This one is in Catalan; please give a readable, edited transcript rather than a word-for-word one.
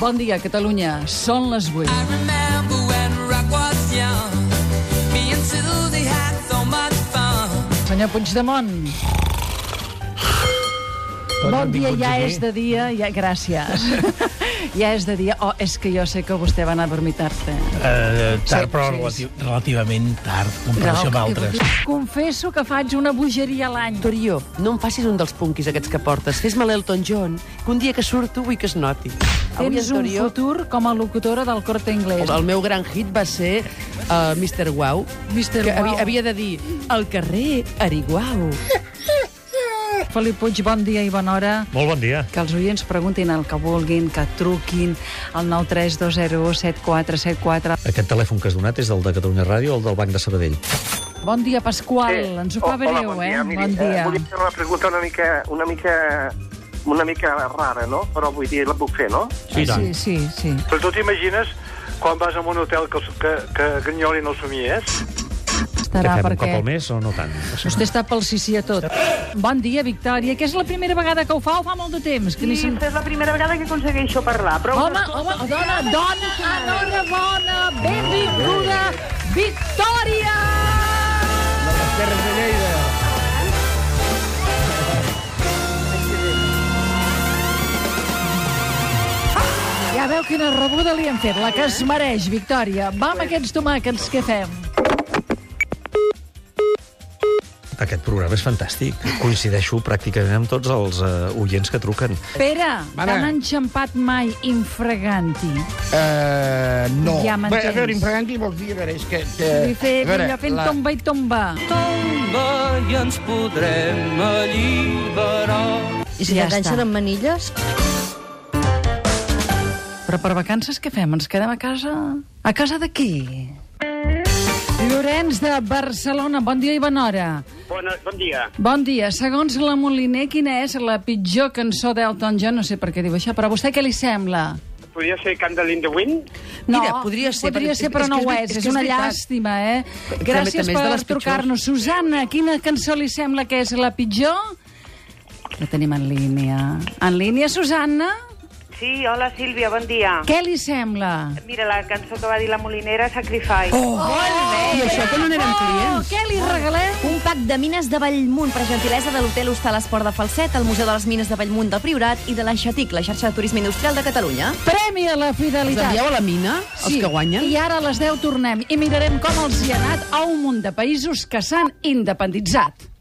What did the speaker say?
Bon dia, Catalunya. Són les 8. Senyor Puigdemont. Bon dia, ja és de dia. Gràcies. Ja és de dia. Oh, és que jo sé que vostè va anar a dormir tard. Tard, però relativament tard, en comparació amb altres. Confesso que faig una bogeria a l'any. Torio, no em facis un dels punkis aquests que portes. Fes-me l'Elton John, que un dia que surto vull que es noti. Tens un futur com a locutora del Corte Inglés. El meu gran hit va ser Mr. Wow, que havia de dir al carrer Ariguau. Felip Puig, bon dia i bona hora. Molt bon dia. Que els oients preguntin el que vulguin, que truquin al 932017474. Aquest telèfon que has donat és el de Catalunya Ràdio o el del Banc de Sabadell? Bon dia, Pasqual. Ens ho fa breu, bon dia. eh? Miri, Bon dia. Volia fer una pregunta una mica rara, no? Però vull dir, la puc fer, no? Sí, Sí. Però tu t'imagines quan vas a un hotel que ganyolin els somiers? Estarà Què fem, un perquè cop al mes o no tant? vostè està pel sí a tot. Bon dia, Victòria, que és la primera vegada que ho fa o fa molt de temps? Que Sí, és la primera vegada que aconsegueixo parlar. Però Home, dona, enhorabona, benvinguda, Victòria! De les Terres de Lleida. Ja veu quina rebuda li hem fet, la que es mereix, Victòria. Va amb aquests tomàquets, què fem? Aquest programa és fantàstic. Coincideixo pràcticament amb tots els oients que truquen. Pere, Mare. t'han enxampat mai infraganti? No. Ja m'entens. A veure, infraganti vols dir, a veure, és que... Li fet a veure, allò fent tomba i tomba. I ens podrem alliberar. I si Ja t'enganxen està. amb manilles? Però per vacances què fem? Ens quedem a casa? A casa de qui? Llorenç de Barcelona, bon dia i bona hora. Bon dia. Bon dia. Segons la Moliner, quina és la pitjor cançó d'Elton John? No sé per què diu això, però a vostè què li sembla? Podria ser Candle in the Wind? No, Mira, podria ser, però no ho és. És una llàstima, eh? Gràcies també és de per les pitjors. trucar-nos. Susana, quina cançó li sembla que és la pitjor? La tenim en línia. En línia, Susana? Sí, hola Sílvia, bon dia. Què li sembla? Mira, la cançó que va dir la Molinera, Sacrifice. I això que no n'érem clients. Què li regalem? Un pack de mines de Bellmunt per gentilesa de l'Hotel Hostal Esport de Falset, el Museu de les Mines de Bellmunt del Priorat i de la Xatic, la xarxa de turisme industrial de Catalunya. Premi a la Els fidelitat. envieu a la mina, els que guanyen? I ara a les 10 tornem i mirarem com els hi ha anat a un munt de països que s'han independitzat.